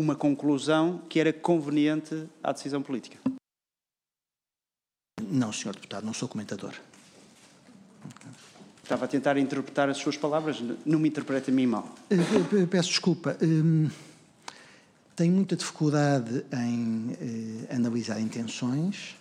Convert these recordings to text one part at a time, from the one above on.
uma conclusão que era conveniente à decisão política. Não, Sr. Deputado, não sou comentador. Estava a tentar interpretar as suas palavras, não me interprete a mim mal. Peço desculpa. Tenho muita dificuldade em analisar intenções.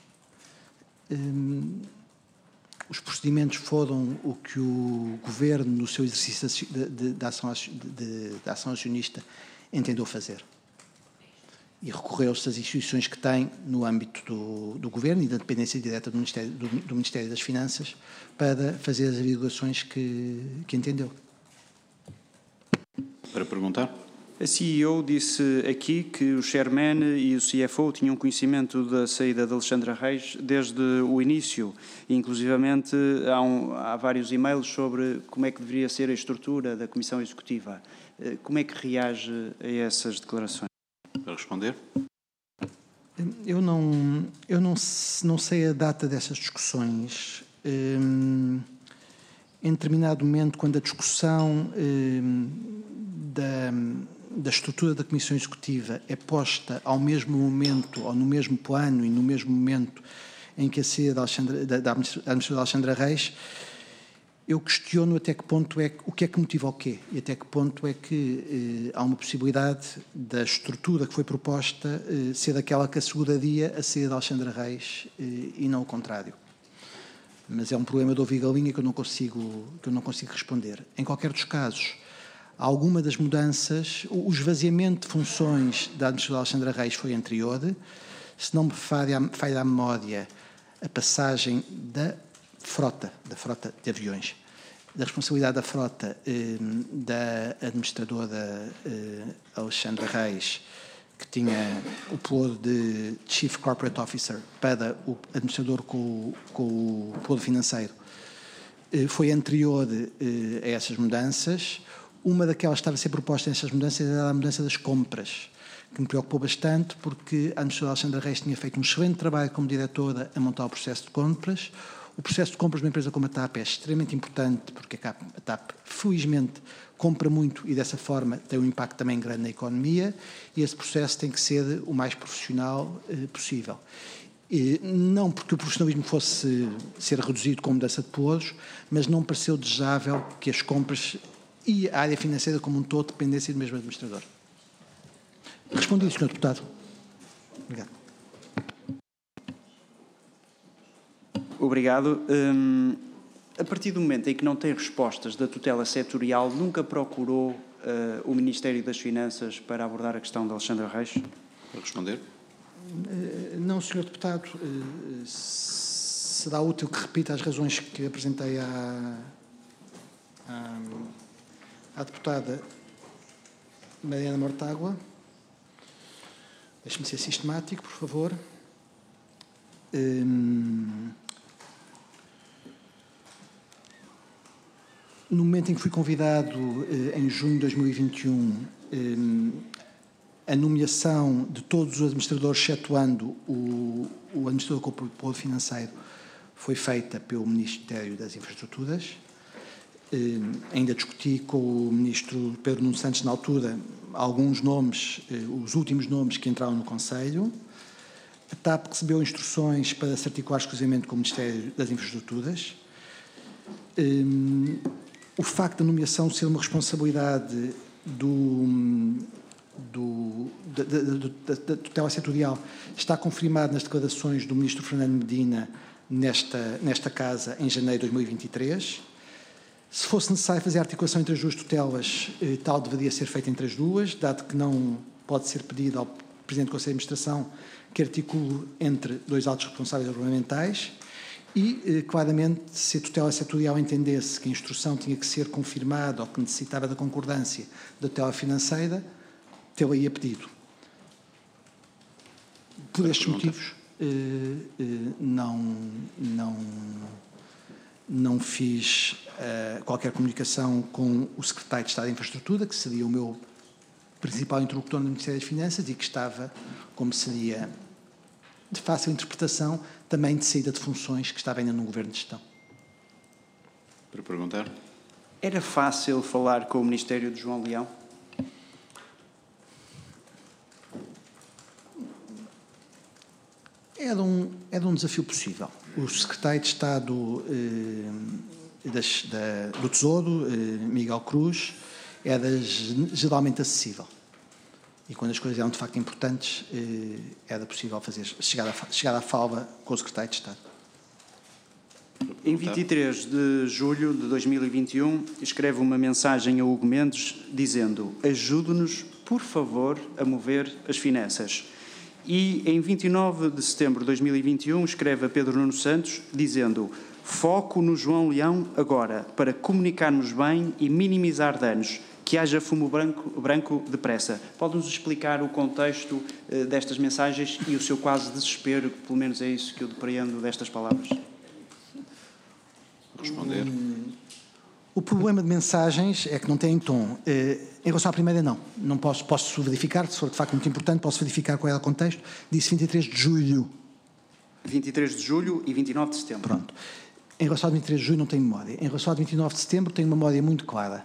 Os procedimentos foram o que o Governo, no seu exercício de ação acionista, entendeu fazer. E recorreu-se às instituições que tem no âmbito do Governo e da dependência direta do Ministério das Finanças para fazer as averiguações que entendeu. Para perguntar? A CEO disse aqui que o Chairman e o CFO tinham conhecimento da saída de Alexandra Reis desde o início. Inclusivamente, há vários e-mails sobre como é que deveria ser a estrutura da Comissão Executiva. Como é que reage a essas declarações? Para responder? Eu não sei a data dessas discussões. Em determinado momento, quando a discussão da estrutura da Comissão Executiva é posta ao mesmo momento, ou no mesmo plano e no mesmo momento em que a saída da administradora Alexandra Reis, eu questiono até que ponto o que é que motiva o quê e até que ponto é que há uma possibilidade da estrutura que foi proposta ser daquela que asseguraria a saída de Alexandra Reis e não o contrário. Mas é um problema de ouvir galinha que eu não consigo responder. Em qualquer dos casos, alguma das mudanças, o esvaziamento de funções da administradora Alexandra Reis foi anterior. Se não me falha a memória, a passagem da frota de aviões, da responsabilidade da frota da administradora Alexandra Reis, que tinha o pluro de Chief Corporate Officer, para o administrador com o pluro financeiro, foi anterior a essas mudanças. Uma daquelas que estava a ser proposta nessas mudanças era a mudança das compras, que me preocupou bastante, porque a administradora Alexandra Reis tinha feito um excelente trabalho como diretora a montar o processo de compras. O processo de compras de uma empresa como a TAP é extremamente importante, porque a TAP, felizmente, compra muito e, dessa forma, tem um impacto também grande na economia, e esse processo tem que ser o mais profissional possível. Não porque o profissionalismo fosse ser reduzido com mudança de pelouros, mas não pareceu desejável que as compras e a área financeira como um todo dependessem do mesmo administrador. Respondido, Sr. Deputado. Obrigado. Obrigado. A partir do momento em que não tem respostas da tutela setorial, nunca procurou o Ministério das Finanças para abordar a questão de Alexandra Reis? Para responder? Não, Sr. Deputado. Será útil que repita as razões que apresentei à deputada Mariana Mortágua. Deixe-me ser sistemático, por favor. No momento em que fui convidado, em junho de 2021, a nomeação de todos os administradores, excetuando o administrador com o pluro financeiro, foi feita pelo Ministério das Infraestruturas. Ainda discuti com o Ministro Pedro Nuno Santos, na altura, alguns nomes, os últimos nomes que entraram no Conselho. A TAP recebeu instruções para se articular exclusivamente com o Ministério das Infraestruturas. O facto da nomeação ser uma responsabilidade da tutela setorial está confirmado nas declarações do Ministro Fernando Medina nesta Casa em janeiro de 2023. Se fosse necessário fazer a articulação entre as duas tutelas, tal deveria ser feita entre as duas, dado que não pode ser pedido ao Presidente do Conselho de Administração que articule entre dois altos responsáveis governamentais e, claramente, se a tutela setorial entendesse que a instrução tinha que ser confirmada ou que necessitava da concordância da tutela financeira, tê-la-ia pedido. Por estes motivos, não fiz qualquer comunicação com o Secretário de Estado de Infraestrutura, que seria o meu principal interlocutor no Ministério das Finanças e que estava, como seria de fácil interpretação, também de saída de funções, que estava ainda no Governo de Gestão. Para perguntar? Era fácil falar com o Ministério de João Leão? Era um desafio possível. O secretário de Estado do Tesouro, Miguel Cruz, era geralmente acessível. E quando as coisas eram de facto importantes, era possível chegar à fala com o secretário de Estado. Em 23 de julho de 2021, escreve uma mensagem a Hugo Mendes dizendo: ajude-nos, por favor, a mover as finanças. E em 29 de setembro de 2021, escreve a Pedro Nuno Santos dizendo: foco no João Leão agora, para comunicarmos bem e minimizar danos. Que haja fumo branco depressa. Pode-nos explicar o contexto destas mensagens e o seu quase desespero, que pelo menos é isso que eu depreendo destas palavras? Responder. O problema de mensagens é que não têm tom. Em relação à primeira, não posso verificar, se for de facto muito importante, posso verificar qual é o contexto. Disse 23 de julho. 23 de julho e 29 de setembro. Pronto. Em relação ao 23 de julho não tenho memória. Em relação ao 29 de setembro tenho uma memória muito clara.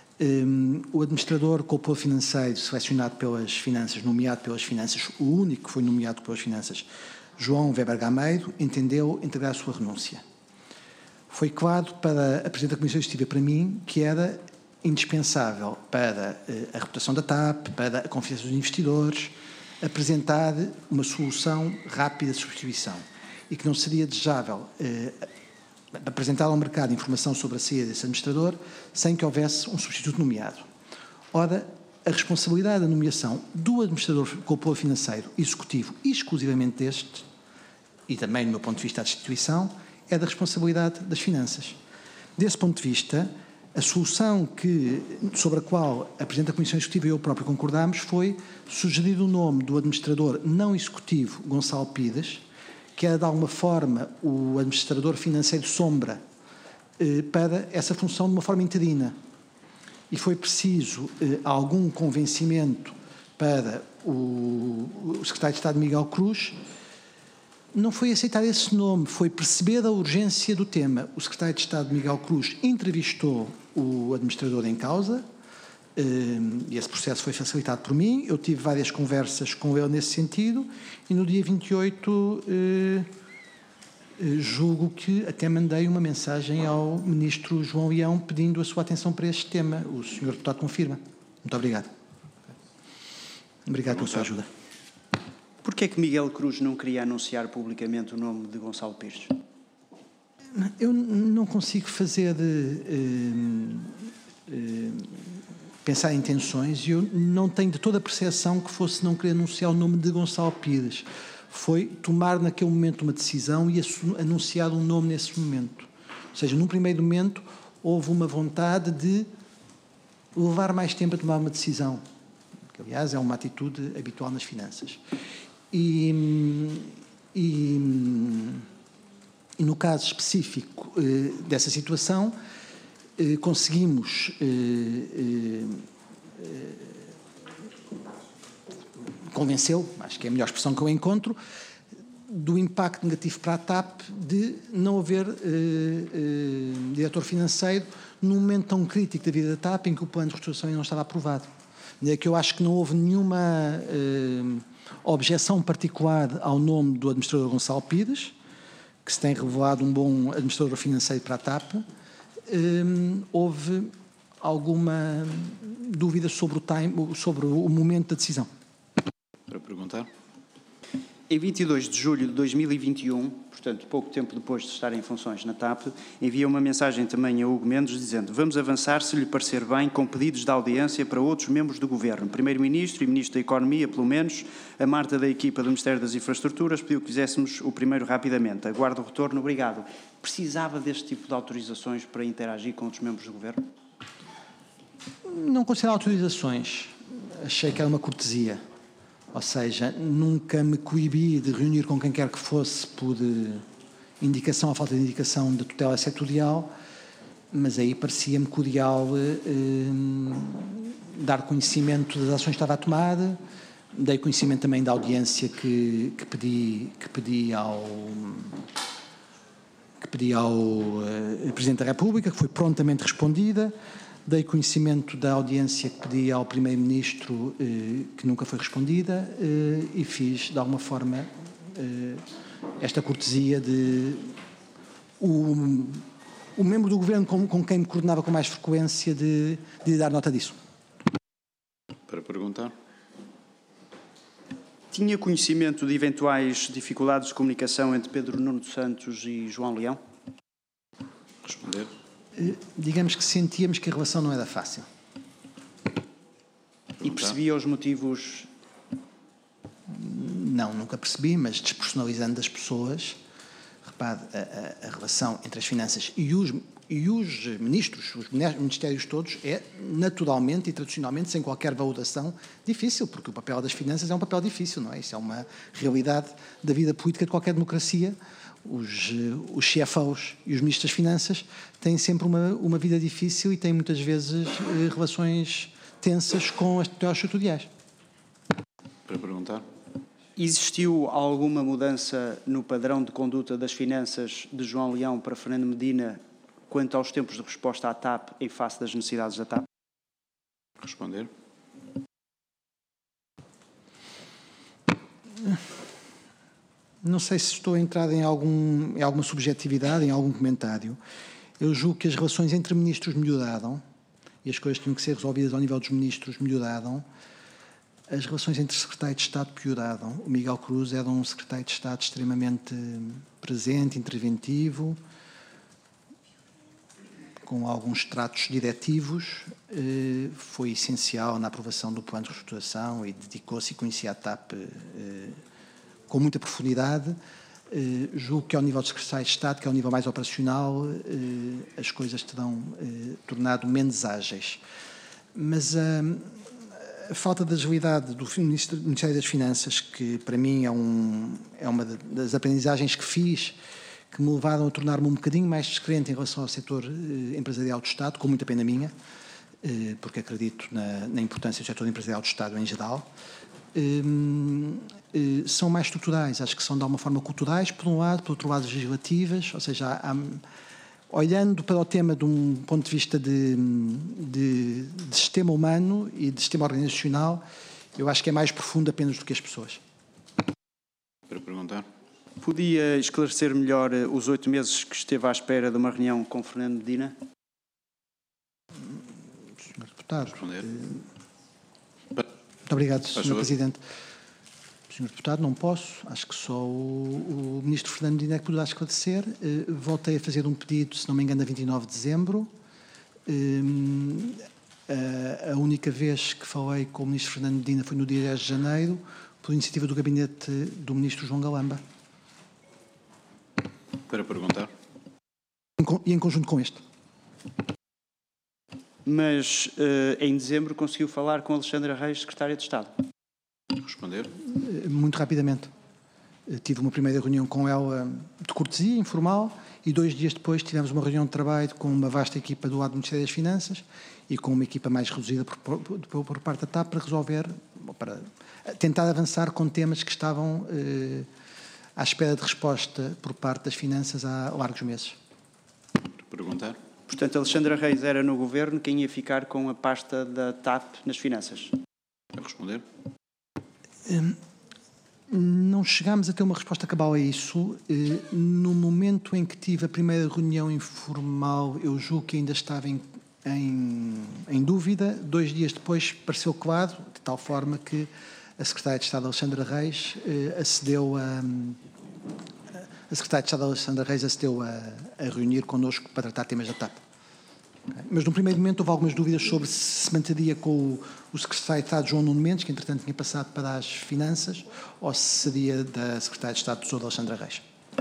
O administrador com o apoio financeiro selecionado pelas finanças, nomeado pelas finanças, o único que foi nomeado pelas finanças, João Weber Gameiro, entendeu entregar a sua renúncia. Foi claro para a Presidente da Comissão Executiva, para mim, que era indispensável para a reputação da TAP, para a confiança dos investidores, apresentar uma solução rápida de substituição e que não seria desejável apresentar ao mercado informação sobre a saída desse administrador sem que houvesse um substituto nomeado. Ora, a responsabilidade da nomeação do administrador com o apoio financeiro executivo, exclusivamente deste, e também, do meu ponto de vista, a destituição, é da responsabilidade das finanças. Desse ponto de vista, a solução sobre a qual a Presidente da Comissão Executiva e eu próprio concordámos foi sugerir o nome do administrador não executivo, Gonçalo Pires, que era de alguma forma o administrador financeiro sombra para essa função de uma forma interina. E foi preciso algum convencimento para o secretário de Estado Miguel Cruz. Não foi aceitar esse nome, foi perceber a urgência do tema. O secretário de Estado Miguel Cruz entrevistou o administrador em causa e esse processo foi facilitado por mim. Eu tive várias conversas com ele nesse sentido e no dia 28 julgo que até mandei uma mensagem ao ministro João Leão pedindo a sua atenção para este tema. O senhor deputado confirma. Muito obrigado. Obrigado pela sua ajuda. Porquê é que Miguel Cruz não queria anunciar publicamente o nome de Gonçalo Pires? Eu não consigo fazer pensar em intenções e eu não tenho de toda a percepção que fosse não querer anunciar o nome de Gonçalo Pires. Foi tomar naquele momento uma decisão e anunciar um nome nesse momento. Ou seja, num primeiro momento houve uma vontade de levar mais tempo a tomar uma decisão, que aliás é uma atitude habitual nas finanças. E no caso específico dessa situação, conseguimos convencê-lo, acho que é a melhor expressão que eu encontro, do impacto negativo para a TAP de não haver diretor financeiro num momento tão crítico da vida da TAP em que o plano de reestruturação ainda não estava aprovado. É que eu acho que não houve nenhuma objeção particular ao nome do administrador Gonçalo Pires, que se tem revelado um bom administrador financeiro para a TAP. Houve alguma dúvida sobre o momento da decisão? Para perguntar. Em 22 de julho de 2021, portanto, pouco tempo depois de estar em funções na TAP, envia uma mensagem também a Hugo Mendes dizendo: vamos avançar, se lhe parecer bem, com pedidos de audiência para outros membros do Governo. Primeiro-Ministro e Ministro da Economia, pelo menos. A Marta, da equipa do Ministério das Infraestruturas, pediu que fizéssemos o primeiro rapidamente. Aguardo o retorno. Obrigado. Precisava deste tipo de autorizações para interagir com outros membros do Governo? Não considero autorizações. Achei que era uma cortesia. Ou seja, nunca me coibi de reunir com quem quer que fosse por indicação ou falta de indicação da tutela setorial, mas aí parecia-me cordial dar conhecimento das ações que estava a tomar. Dei conhecimento também da audiência que pedi ao Presidente da República, que foi prontamente respondida. Dei conhecimento da audiência que pedi ao Primeiro-Ministro, que nunca foi respondida, e fiz, de alguma forma, esta cortesia de o membro do Governo com quem me coordenava com mais frequência de dar nota disso. Para perguntar. Tinha conhecimento de eventuais dificuldades de comunicação entre Pedro Nuno dos Santos e João Leão? Responder. Digamos que sentíamos que a relação não era fácil. E percebia os motivos? Não, nunca percebi, mas despersonalizando as pessoas, repare, a relação entre as finanças e os ministros, os ministérios todos, é naturalmente e tradicionalmente, sem qualquer valoração, difícil, porque o papel das finanças é um papel difícil, não é? Isso é uma realidade da vida política de qualquer democracia. Os CFOs e os ministros das finanças têm sempre uma vida difícil e têm muitas vezes relações tensas com as teorias tutoriais. Para perguntar. Existiu alguma mudança no padrão de conduta das finanças de João Leão para Fernando Medina quanto aos tempos de resposta à TAP em face das necessidades da TAP? Responder. Não sei se estou a entrar em alguma subjetividade, em algum comentário. Eu julgo que as relações entre ministros melhoraram e as coisas tinham que ser resolvidas ao nível dos ministros melhoraram. As relações entre secretários de Estado pioraram. O Miguel Cruz era um secretário de Estado extremamente presente, interventivo, com alguns tratos diretivos. Foi essencial na aprovação do plano de reestruturação e dedicou-se e conhecia a TAP com muita profundidade. Julgo que ao nível de secretário de Estado, que é o nível mais operacional, as coisas terão tornado menos ágeis. Mas a falta de agilidade do Ministério das Finanças, que para mim é uma das aprendizagens que fiz, que me levaram a tornar-me um bocadinho mais descrente em relação ao setor empresarial do Estado, com muita pena minha, porque acredito na importância do setor empresarial do Estado em geral, são mais estruturais, acho que são de alguma forma culturais, por um lado, por outro lado legislativas, ou seja, olhando para o tema de um ponto de vista de sistema humano e de sistema organizacional, eu acho que é mais profundo apenas do que as pessoas. Para perguntar. Podia esclarecer melhor os 8 meses que esteve à espera de uma reunião com Fernando Medina? Senhor Deputado. Responder. Muito obrigado, Sr. Presidente. Sr. Deputado, não posso. Acho que só o Ministro Fernando Medina é que poderá esclarecer. Voltei a fazer um pedido, se não me engano, a 29 de dezembro. A única vez que falei com o Ministro Fernando Medina foi no dia 10 de janeiro, por iniciativa do gabinete do Ministro João Galamba. Para perguntar. E em conjunto com este. Mas em dezembro conseguiu falar com Alexandra Reis, Secretária de Estado? Responder. Muito rapidamente. Tive uma primeira reunião com ela de cortesia, informal, e 2 dias depois tivemos uma reunião de trabalho com uma vasta equipa do lado do Ministério das Finanças e com uma equipa mais reduzida por parte da TAP para tentar avançar com temas que estavam à espera de resposta por parte das finanças há largos meses. Para perguntar. Portanto, Alexandra Reis era no Governo quem ia ficar com a pasta da TAP nas finanças? Para responder. Não chegámos a ter uma resposta cabal a isso. No momento em que tive a primeira reunião informal, eu julgo que ainda estava em dúvida. 2 dias depois pareceu claro, de tal forma que a Secretária de Estado Alexandra Reis acedeu a reunir connosco para tratar temas da TAP. Mas, no primeiro momento, houve algumas dúvidas sobre se manteria com o Secretário de Estado João Nuno Mendes, que, entretanto, tinha passado para as Finanças, ou se seria da Secretária de Estado do Tesouro Alexandra Reis.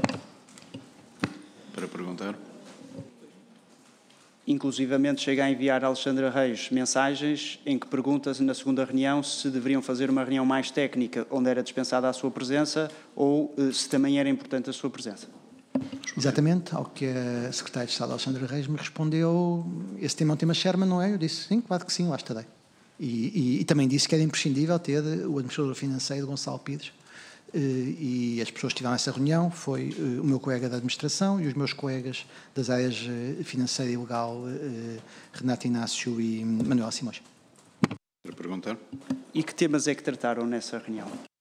Para perguntar. Inclusivamente chega a enviar a Alexandra Reis mensagens em que pergunta na segunda reunião se deveriam fazer uma reunião mais técnica, onde era dispensada a sua presença, ou se também era importante a sua presença. Exatamente, ao que a Secretária de Estado Alexandra Reis me respondeu: esse tema é um tema Sherman, não é? Eu disse: sim, claro que sim, lá estarei. E também disse que era imprescindível ter o administrador financeiro Gonçalo Pires, e as pessoas que estiveram nessa reunião foi o meu colega da administração e os meus colegas das áreas financeira e legal, Renato Inácio e Manuel Simões. Para perguntar. E que temas é que trataram nessa reunião?